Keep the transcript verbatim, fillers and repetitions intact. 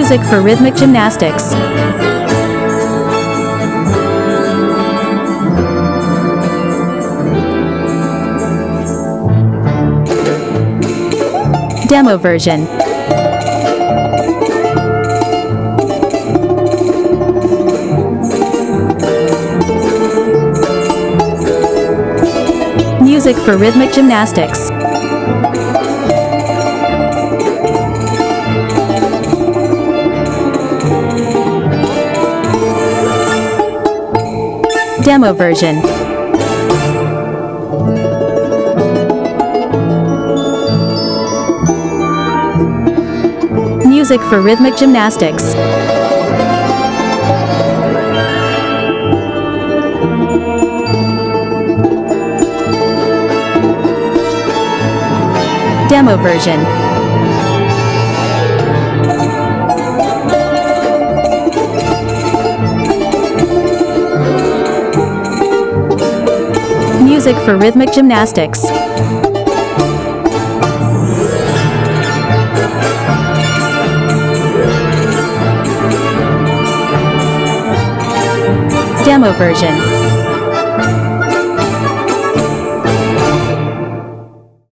Music for rhythmic gymnastics. Demo version. Music for rhythmic gymnastics. Demo version. Music for rhythmic gymnastics. Demo version. Music for rhythmic gymnastics. Demo version.